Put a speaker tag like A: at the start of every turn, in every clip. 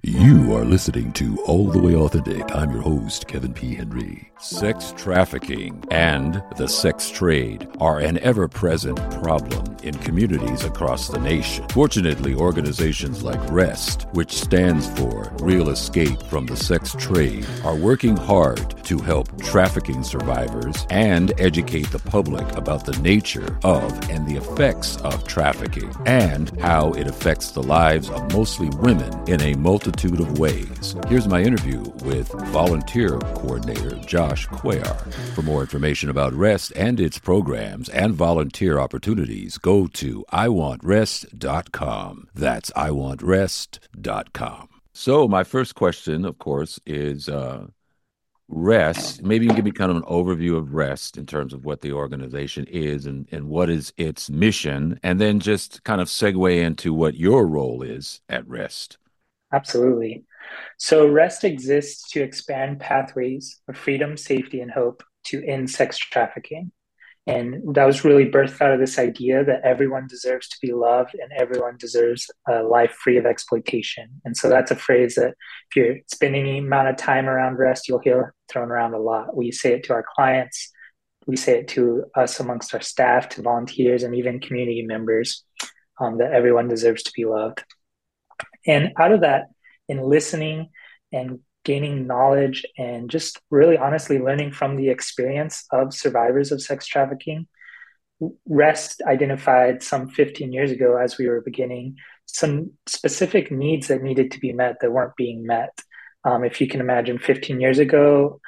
A: You are listening to All the Way Authentic. I'm your host, Kevin P. Henry. Sex trafficking and the sex trade are an ever-present problem in communities across the nation. Fortunately, organizations like REST, which stands for Real Escape from the Sex Trade, are working hard to help trafficking survivors and educate the public about the nature of and the effects of trafficking and how it affects the lives of mostly women in a multitude of ways. Here's my interview with volunteer coordinator Josh Cuellar. For more information about REST and its programs and volunteer opportunities, go to iwantrest.com. That's iwantrest.com. So my first question, of course, is REST. Maybe you can give me kind of an overview of REST in terms of what the organization is and what is its mission, and then just kind of segue into what your role is at REST.
B: Absolutely. So REST exists to expand pathways of freedom, safety, and hope to end sex trafficking. And that was really birthed out of this idea that everyone deserves to be loved and everyone deserves a life free of exploitation. And so that's a phrase that if you're spending any amount of time around REST, you'll hear thrown around a lot. We say it to our clients, we say it to us amongst our staff, to volunteers, and even community members, that everyone deserves to be loved. And out of that, in listening and gaining knowledge and just really honestly learning from the experience of survivors of sex trafficking, REST identified some 15 years ago as we were beginning some specific needs that needed to be met that weren't being met. If you can imagine 15 years ago,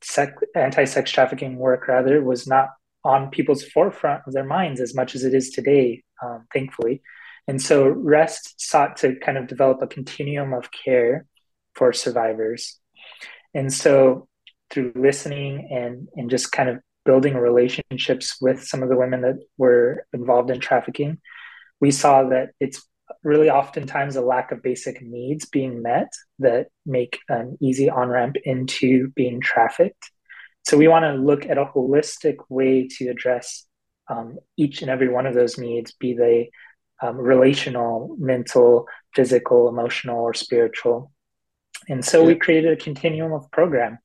B: anti-sex trafficking work rather was not on people's forefront of their minds as much as it is today, thankfully. And so REST sought to kind of develop a continuum of care for survivors. And so through listening and just kind of building relationships with some of the women that were involved in trafficking, we saw that it's really oftentimes a lack of basic needs being met that make an easy on-ramp into being trafficked. So we want to look at a holistic way to address each and every one of those needs, be they relational, mental, physical, emotional, or spiritual. And so we created a continuum of program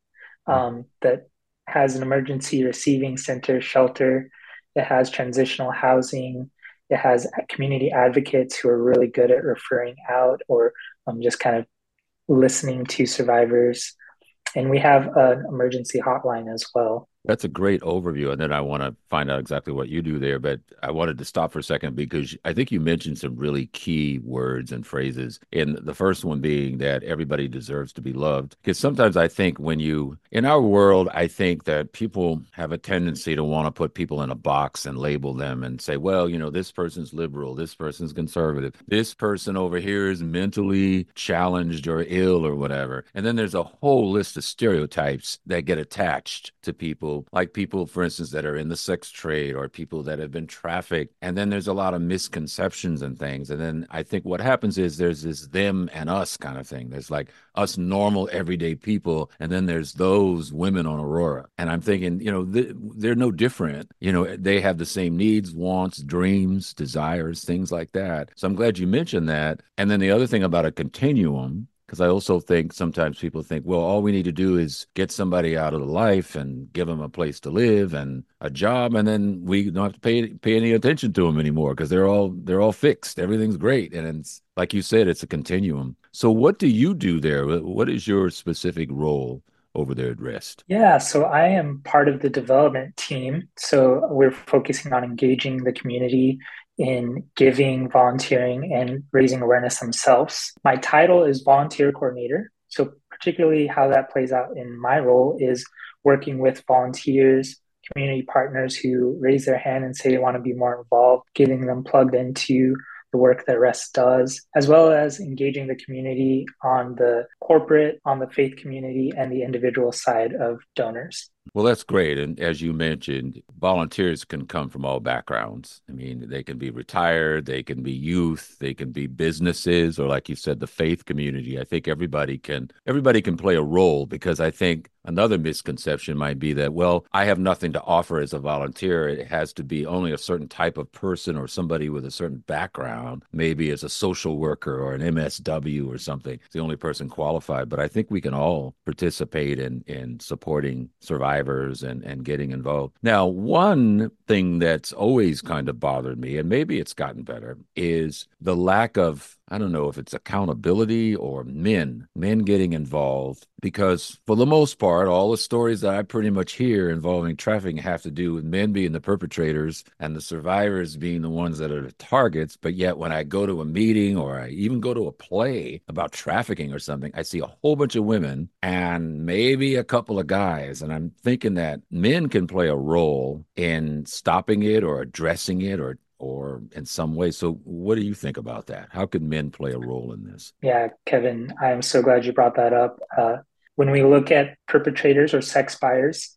B: that has an emergency receiving center shelter. It has transitional housing. It has community advocates who are really good at referring out or just kind of listening to survivors. And we have an emergency hotline as well.
A: That's a great overview. And then I want to find out exactly what you do there. But I wanted to stop for a second because I think you mentioned some really key words and phrases. And the first one being that everybody deserves to be loved. Because sometimes I think in our world, I think that people have a tendency to want to put people in a box and label them and say, well, this person's liberal, this person's conservative, this person over here is mentally challenged or ill or whatever. And then there's a whole list of stereotypes that get attached to people. Like people, for instance, that are in the sex trade or people that have been trafficked. And then there's a lot of misconceptions and things. And then I think what happens is there's this them and us kind of thing. There's like us normal, everyday people. And then there's those women on Aurora. And I'm thinking, they're no different. They have the same needs, wants, dreams, desires, things like that. So I'm glad you mentioned that. And then the other thing about a continuum, because I also think sometimes people think, well, all we need to do is get somebody out of the life and give them a place to live and a job, and then we don't have to pay any attention to them anymore because they're all fixed. Everything's great, and it's like you said, it's a continuum. So, what do you do there? What is your specific role over there at REST?
B: Yeah, so I am part of the development team. So we're focusing on engaging the community in giving, volunteering, and raising awareness themselves. My title is volunteer coordinator. So particularly how that plays out in my role is working with volunteers, community partners who raise their hand and say they want to be more involved, getting them plugged into the work that REST does, as well as engaging the community on the corporate, on the faith community, and the individual side of donors.
A: Well, that's great. And as you mentioned, volunteers can come from all backgrounds. I mean, they can be retired, they can be youth, they can be businesses, or like you said, the faith community. I think everybody can play a role because I think another misconception might be that, well, I have nothing to offer as a volunteer. It has to be only a certain type of person or somebody with a certain background, maybe as a social worker or an MSW or something. It's the only person qualified. But I think we can all participate in supporting survivors and getting involved. Now, one thing that's always kind of bothered me, and maybe it's gotten better, is the lack of, I don't know if it's accountability or men getting involved, because for the most part, all the stories that I pretty much hear involving trafficking have to do with men being the perpetrators and the survivors being the ones that are the targets. But yet, when I go to a meeting or I even go to a play about trafficking or something, I see a whole bunch of women and maybe a couple of guys. And I'm thinking that men can play a role in stopping it or addressing it or in some way. So what do you think about that? How could men play a role in this?
B: Yeah, Kevin, I'm so glad you brought that up. When we look at perpetrators or sex buyers,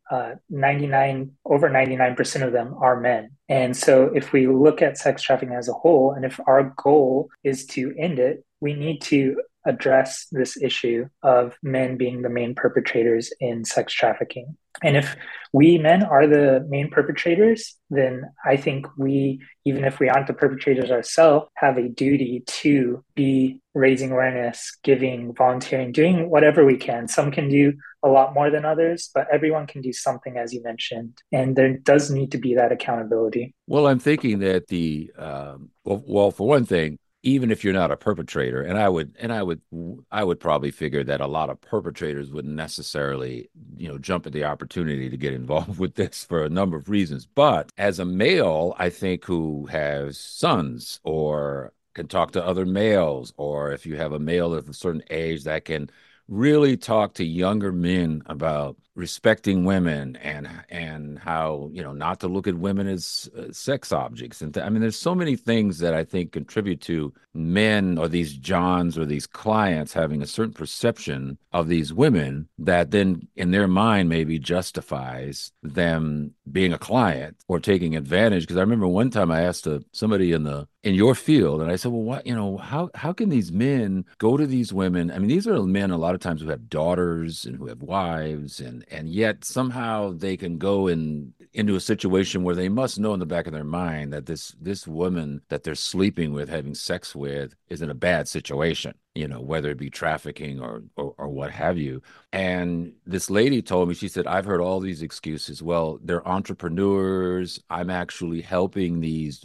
B: 99% of them are men. And so if we look at sex trafficking as a whole, and if our goal is to end it, we need to address this issue of men being the main perpetrators in sex trafficking. And if we men are the main perpetrators, then I think we, even if we aren't the perpetrators ourselves, have a duty to be raising awareness, giving, volunteering, doing whatever we can. Some can do a lot more than others, but everyone can do something, as you mentioned. And there does need to be that accountability.
A: Well, I'm thinking that well, for one thing, even if you're not a perpetrator, and I would probably figure that a lot of perpetrators wouldn't necessarily, jump at the opportunity to get involved with this for a number of reasons. But as a male, I think who has sons or can talk to other males, or if you have a male of a certain age that can really talk to younger men about respecting women and how not to look at women as sex objects I mean there's so many things that I think contribute to men or these johns or these clients having a certain perception of these women that then in their mind maybe justifies them being a client or taking advantage. Because I remember one time I asked somebody in your field, and I said, well, what, how can these men go to these women? I mean, these are men a lot of times who have daughters and who have wives, and yet somehow they can go into a situation where they must know in the back of their mind that this woman that they're sleeping with, having sex with, is in a bad situation, whether it be trafficking or what have you. And this lady told me, she said, I've heard all these excuses. Well, they're entrepreneurs. I'm actually helping these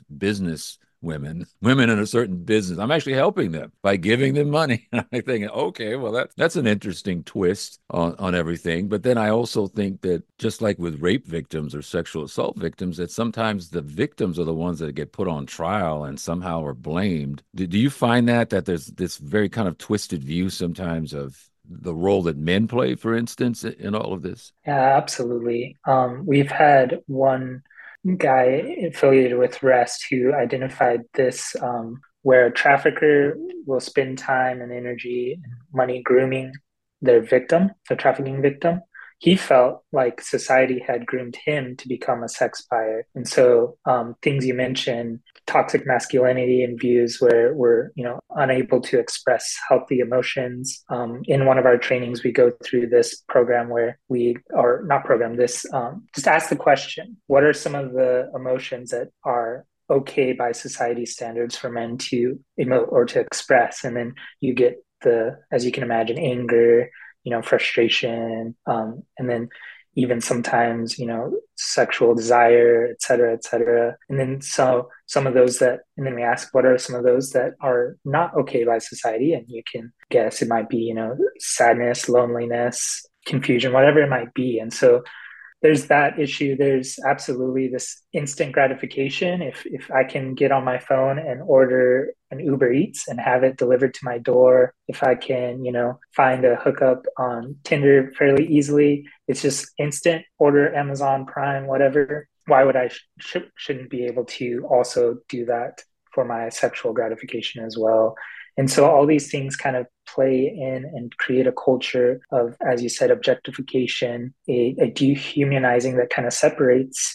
A: women in a certain business. I'm actually helping them by giving them money. I'm thinking, okay, well, that's an interesting twist on everything. But then I also think that just like with rape victims or sexual assault victims, that sometimes the victims are the ones that get put on trial and somehow are blamed. Do you find that there's this very kind of twisted view sometimes of the role that men play, for instance, in all of this?
B: Yeah, absolutely. We've had one guy affiliated with REST who identified this, where a trafficker will spend time and energy and money grooming their victim, the trafficking victim. He felt like society had groomed him to become a sex buyer. And so, things you mentioned, toxic masculinity and views where we're, unable to express healthy emotions. In one of our trainings, we go through this program where we are not program this, just ask the question, what are some of the emotions that are okay by society standards for men to emote or to express? And then you get as you can imagine, anger, frustration, and then even sometimes, sexual desire, et cetera, et cetera. And then some of those and then we ask, what are some of those that are not okay by society? And you can guess it might be, sadness, loneliness, confusion, whatever it might be. And so there's that issue. There's absolutely this instant gratification. If I can get on my phone and order an Uber Eats and have it delivered to my door, if I can, find a hookup on Tinder fairly easily, it's just instant order Amazon Prime, whatever. Why would I shouldn't be able to also do that for my sexual gratification as well? And so all these things kind of play in and create a culture of, as you said, objectification, a dehumanizing that kind of separates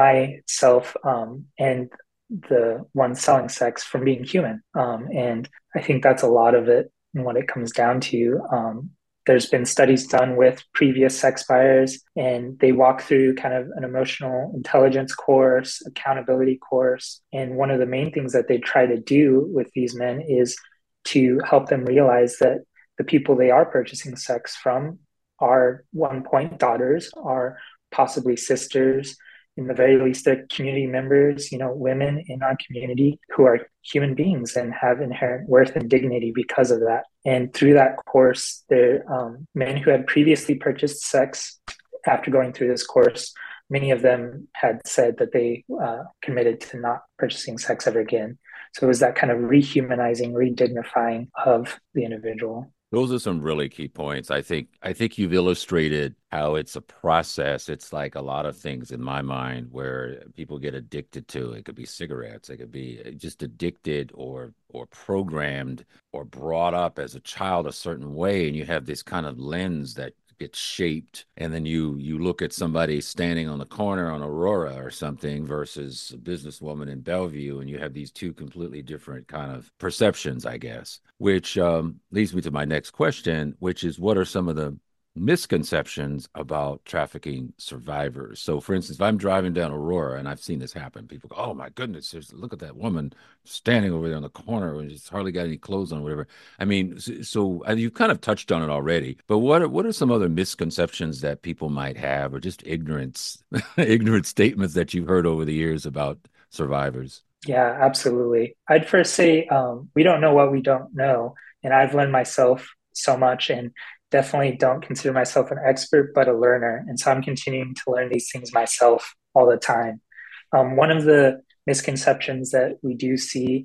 B: myself and the one selling sex from being human. And I think that's a lot of it and what it comes down to. There's been studies done with previous sex buyers, and they walk through kind of an emotional intelligence course, accountability course. And one of the main things that they try to do with these men is to help them realize that the people they are purchasing sex from are one point daughters, are possibly sisters, in the very least, they're community members, women in our community who are human beings and have inherent worth and dignity because of that. And through that course, there men who had previously purchased sex after going through this course, many of them had said that they committed to not purchasing sex ever again. So it was that kind of rehumanizing, redignifying of the individual.
A: Those are some really key points. I think you've illustrated how it's a process. It's like a lot of things in my mind where people get addicted to. It could be cigarettes, it could be just addicted or programmed or brought up as a child a certain way, and you have this kind of lens that gets shaped, and then you look at somebody standing on the corner on Aurora or something versus a businesswoman in Bellevue, and you have these two completely different kind of perceptions, I guess, which leads me to my next question, which is what are some of the misconceptions about trafficking survivors? So, for instance, if I'm driving down Aurora and I've seen this happen, people go, "Oh my goodness, look at that woman standing over there on the corner and she's hardly got any clothes on, or whatever." I mean, so you've kind of touched on it already, but what are some other misconceptions that people might have, or just ignorance, ignorant statements that you've heard over the years about survivors?
B: Yeah, absolutely. I'd first say we don't know what we don't know. And I've learned myself so much and definitely don't consider myself an expert, but a learner. And so I'm continuing to learn these things myself all the time. One of the misconceptions that we do see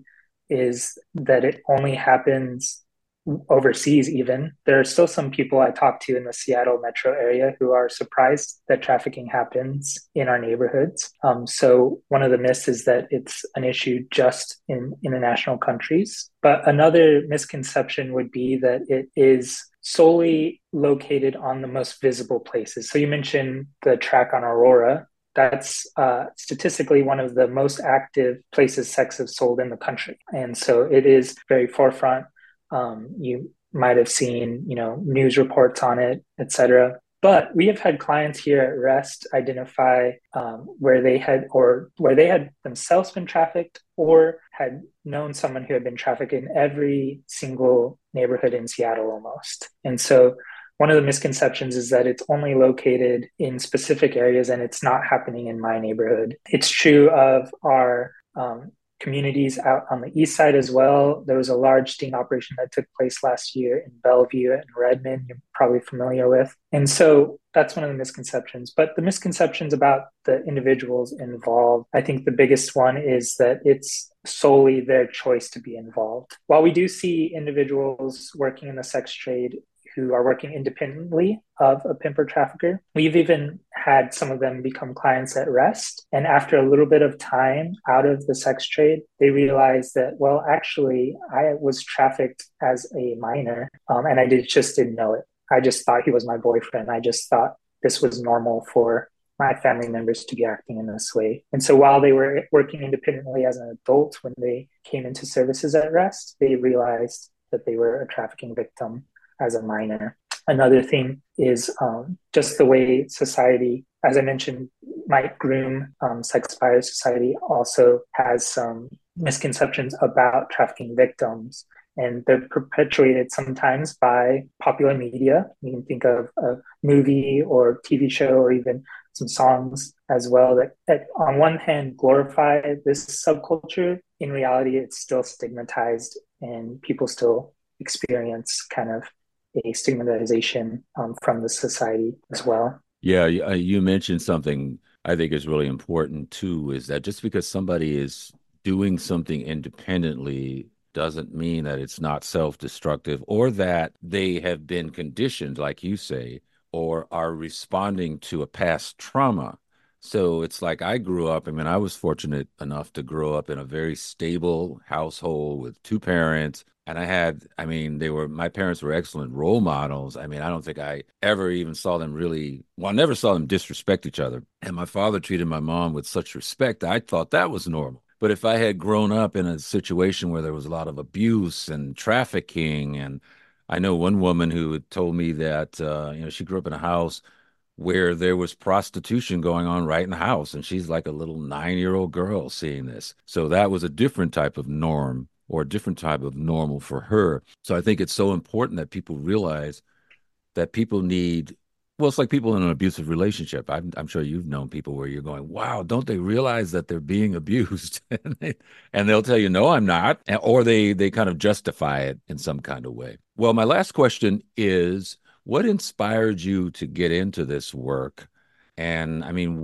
B: is that it only happens overseas. Even there are still some people I talk to in the Seattle metro area who are surprised that trafficking happens in our neighborhoods. So one of the myths is that it's an issue just in international countries, but another misconception would be that it is solely located on the most visible places. So you mentioned the track on Aurora. That's statistically one of the most active places sex is sold in the country. And so it is very forefront. You might have seen, news reports on it, et cetera. But we have had clients here at Rest identify where they had themselves been trafficked or had known someone who had been trafficked in every single neighborhood in Seattle almost. And so one of the misconceptions is that it's only located in specific areas and it's not happening in my neighborhood. It's true of our communities out on the east side as well. There was a large sting operation that took place last year in Bellevue and Redmond, you're probably familiar with. And so that's one of the misconceptions. But the misconceptions about the individuals involved, I think the biggest one is that it's solely their choice to be involved. While we do see individuals working in the sex trade who are working independently of a pimp or trafficker. We've even had some of them become clients at Rest. And after a little bit of time out of the sex trade, they realized that, well, actually, I was trafficked as a minor and just didn't know it. I just thought he was my boyfriend. I just thought this was normal for my family members to be acting in this way. And so while they were working independently as an adult, when they came into services at Rest, they realized that they were a trafficking victim as a minor. Another thing is just the way society, as I mentioned, might groom sex buyer society also has some misconceptions about trafficking victims. And they're perpetuated sometimes by popular media. You can think of a movie or TV show or even some songs as well that on one hand glorify this subculture. In reality, it's still stigmatized and people still experience kind of a stigmatization from the society as well.
A: Yeah, you mentioned something I think is really important too, is that just because somebody is doing something independently doesn't mean that it's not self-destructive or that they have been conditioned, like you say, or are responding to a past trauma. So it's like I grew up, I mean, I was fortunate enough to grow up in a very stable household with two parents. And I had, I mean, my parents were excellent role models. I mean, I don't think I ever even saw them really, well, I never saw them disrespect each other. And my father treated my mom with such respect, I thought that was normal. But if I had grown up in a situation where there was a lot of abuse and trafficking, and I know one woman who had told me that, she grew up in a house where there was prostitution going on right in the house. And she's like a little 9-year-old girl seeing this. So that was a different type of norm or a different type of normal for her. So I think it's so important that people realize that people need, well, it's like people in an abusive relationship. I'm sure you've known people where you're going, wow, don't they realize that they're being abused? And they'll tell you, no, I'm not. Or they kind of justify it in some kind of way. Well, my last question is, what inspired you to get into this work? And I mean,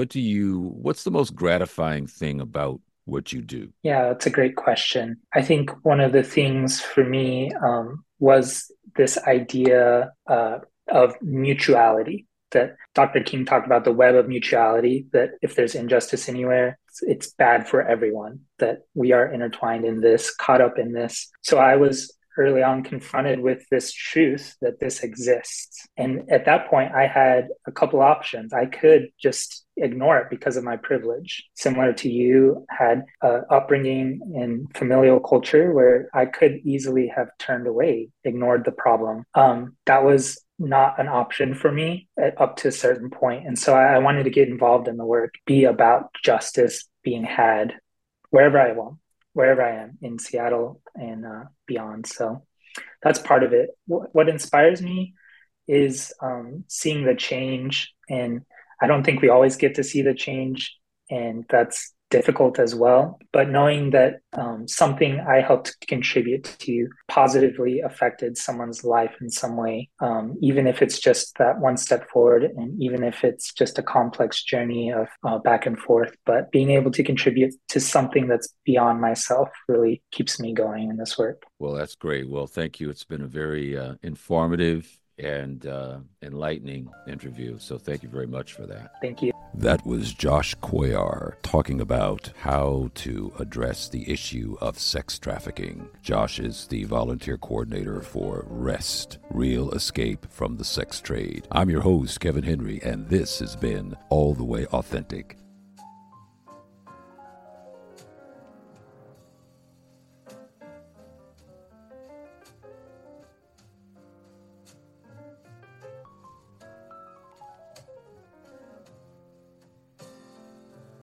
A: what's the most gratifying thing about what you do?
B: Yeah, that's a great question. I think one of the things for me was this idea of mutuality that Dr. King talked about, the web of mutuality, that if there's injustice anywhere, it's bad for everyone, that we are intertwined in this, caught up in this. So I was early on confronted with this truth that this exists. And at that point, I had a couple options. I could just ignore it because of my privilege. Similar to you, had an upbringing in familial culture where I could easily have turned away, ignored the problem. That was not an option for me up to a certain point. And so I wanted to get involved in the work, be about justice being had wherever I want, wherever I am in Seattle and beyond. So that's part of it. What inspires me is seeing the change. And I don't think we always get to see the change. And that's difficult as well. But knowing that something I helped contribute to positively affected someone's life in some way, even if it's just that one step forward, and even if it's just a complex journey of back and forth, but being able to contribute to something that's beyond myself really keeps me going in this work.
A: Well, that's great. Well, thank you. It's been a very informative and enlightening interview. So thank you very much for that.
B: Thank you.
A: That was Josh Cuellar talking about how to address the issue of sex trafficking. Josh is the volunteer coordinator for REST, Real Escape from the Sex Trade. I'm your host, Kevin Henry, and this has been All the Way Authentic.